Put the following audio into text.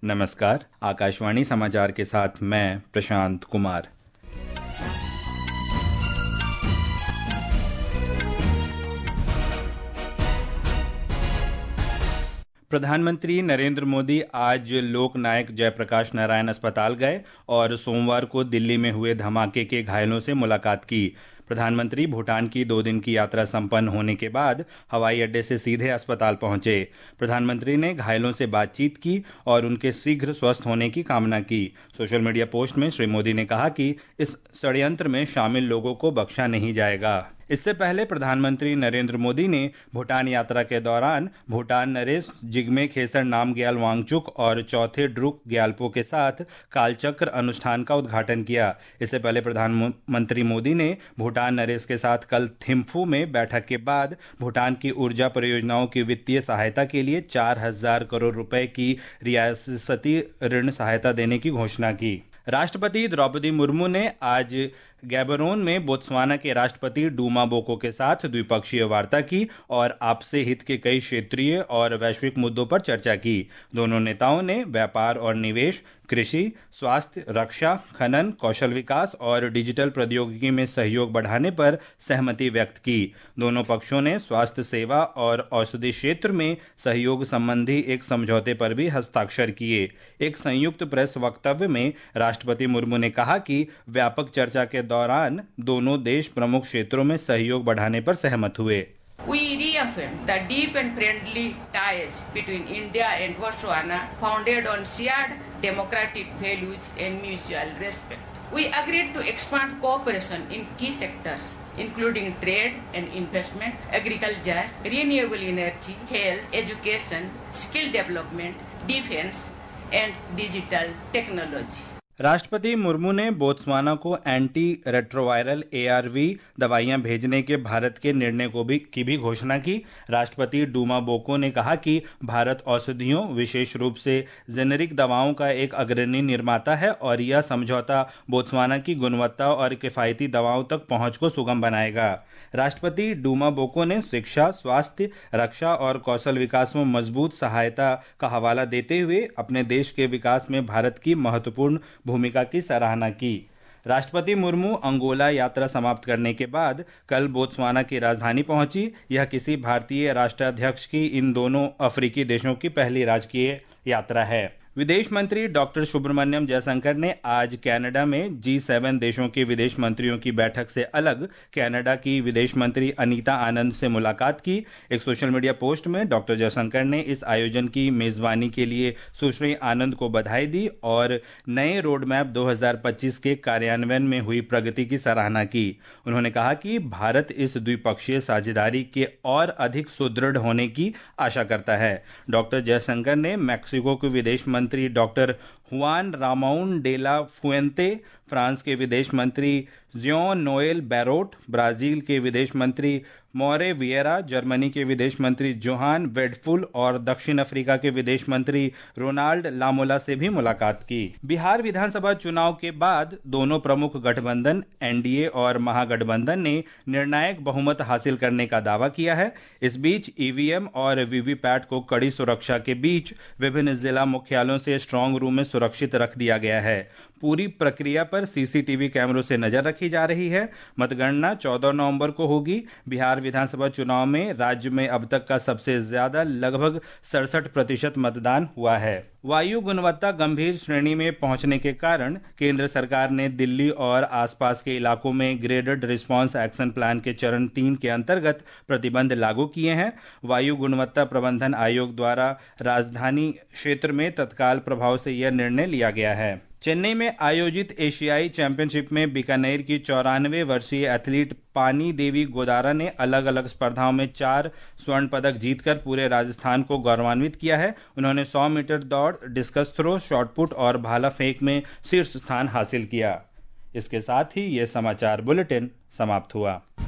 नमस्कार, आकाशवाणी समाचार के साथ मैं प्रशांत कुमार। प्रधानमंत्री नरेंद्र मोदी आज लोकनायक जयप्रकाश नारायण अस्पताल गए और सोमवार को दिल्ली में हुए धमाके के घायलों से मुलाकात की। प्रधानमंत्री भूटान की 2 दिन की यात्रा संपन्न होने के बाद हवाई अड्डे से सीधे अस्पताल पहुंचे। प्रधानमंत्री ने घायलों से बातचीत की और उनके शीघ्र स्वस्थ होने की कामना की। सोशल मीडिया पोस्ट में श्री मोदी ने कहा कि इस षड्यंत्र में शामिल लोगों को बख्शा नहीं जाएगा। इससे पहले प्रधानमंत्री नरेंद्र मोदी ने भूटान यात्रा के दौरान भूटान नरेश जिग्मे खेसर नामग्याल वांगचुक और चौथे ड्रुक ग्यालपो के साथ कालचक्र अनुष्ठान का उद्घाटन किया। इससे पहले प्रधानमंत्री मोदी ने भूटान नरेश के साथ कल थिम्फू में बैठक के बाद भूटान की ऊर्जा परियोजनाओं की वित्तीय सहायता के लिए 4,000 करोड़ रुपए की रियासती ऋण सहायता देने की घोषणा की। राष्ट्रपति द्रौपदी मुर्मू ने आज गैबरोन में बोत्सवाना के राष्ट्रपति डूमा बोको के साथ द्विपक्षीय वार्ता की और आपसी हित के कई क्षेत्रीय और वैश्विक मुद्दों पर चर्चा की। दोनों नेताओं ने व्यापार और निवेश, कृषि, स्वास्थ्य, रक्षा, खनन, कौशल विकास और डिजिटल प्रौद्योगिकी में सहयोग बढ़ाने पर सहमति व्यक्त की। दोनों पक्षों ने स्वास्थ्य सेवा और औषधि क्षेत्र में सहयोग संबंधी एक समझौते पर भी हस्ताक्षर किए। एक संयुक्त प्रेस वक्तव्य में राष्ट्रपति मुर्मू ने कहा कि व्यापक चर्चा के दौरान दोनों देश प्रमुख क्षेत्रों में सहयोग बढ़ाने पर सहमत हुए। We reaffirm the deep and friendly ties between India and Botswana, founded on shared democratic values and mutual respect. We agreed to expand cooperation in key sectors, including trade and investment, agriculture, renewable energy, health, education, skill development, defense, and digital technology. राष्ट्रपति मुर्मू ने Botswana को anti retroviral ARV दवाइयां भेजने के भारत के निर्णय की भी घोषणा की। राष्ट्रपति डूमा बोको ने कहा कि भारत औषधियों, विशेष रूप से जेनेरिक दवाओं का एक अग्रणी निर्माता है और यह समझौता बोत्सवाना की गुणवत्ता और किफायती दवाओं तक पहुंच को सुगम बनाएगा। राष्ट्रपति डूमा बोको ने शिक्षा, स्वास्थ्य, रक्षा और कौशल विकास में मजबूत सहायता का हवाला देते हुए अपने देश के विकास में भारत की महत्वपूर्ण भूमिका की सराहना की। राष्ट्रपति मुर्मू अंगोला यात्रा समाप्त करने के बाद कल बोत्सवाना की राजधानी पहुंची। यह किसी भारतीय राष्ट्राध्यक्ष की इन दोनों अफ्रीकी देशों की पहली राजकीय यात्रा है। विदेश मंत्री डॉक्टर सुब्रमण्यम जयशंकर ने आज कनाडा में G7 देशों के विदेश मंत्रियों की बैठक से अलग कनाडा की विदेश मंत्री अनीता आनंद से मुलाकात की। एक सोशल मीडिया पोस्ट में डॉक्टर जयशंकर ने इस आयोजन की मेजबानी के लिए सुश्री आनंद को बधाई दी और नए रोड मैप 2025 के कार्यान्वयन में हुई प्रगति की सराहना की। उन्होंने कहा कि भारत इस द्विपक्षीय साझेदारी के और अधिक सुदृढ़ होने की आशा करता है। डॉक्टर जयशंकर ने मैक्सिको के विदेश मंत्री doctor Juan Ramon de la Fuente, France के विदेश मंत्री जियोन नोएल बैरोट, ब्राजील के विदेश मंत्री मोरे वियरा, जर्मनी के विदेश मंत्री जोहान वेडफुल और दक्षिण अफ्रीका के विदेश मंत्री रोनाल्ड लामोला से भी मुलाकात की। बिहार विधानसभा चुनाव के बाद दोनों प्रमुख गठबंधन NDA और महागठबंधन ने निर्णायक बहुमत हासिल करने का दावा किया है। इस बीच EVM और VVPAT को कड़ी सुरक्षा के बीच विभिन्न जिला मुख्यालयों से स्ट्रांग रूम में सुरक्षित रख दिया गया है। पूरी प्रक्रिया पर CCTV कैमरों से नजर रखी जा रही है। मतगणना 14 नवंबर को होगी। बिहार विधानसभा चुनाव में राज्य में अब तक का सबसे ज्यादा लगभग 67% मतदान हुआ है। वायु गुणवत्ता गंभीर श्रेणी में पहुंचने के कारण केंद्र सरकार ने दिल्ली और आसपास के इलाकों में ग्रेडेड रिस्पांस एक्शन प्लान के चरण 3 के अंतर्गत प्रतिबंध लागू किए हैं। वायु गुणवत्ता प्रबंधन आयोग द्वारा राजधानी क्षेत्र में तत्काल प्रभाव से यह निर्णय लिया गया है। चेन्नई में आयोजित एशियाई चैंपियनशिप में बीकानेर की 94 वर्षीय एथलीट पानी देवी गोदारा ने अलग अलग स्पर्धाओं में 4 स्वर्ण पदक जीतकर पूरे राजस्थान को गौरवान्वित किया है। उन्होंने 100 मीटर दौड़, डिस्कस थ्रो, शॉटपुट और भाला फेंक में शीर्ष स्थान हासिल किया। इसके साथ ही ये समाचार बुलेटिन समाप्त हुआ।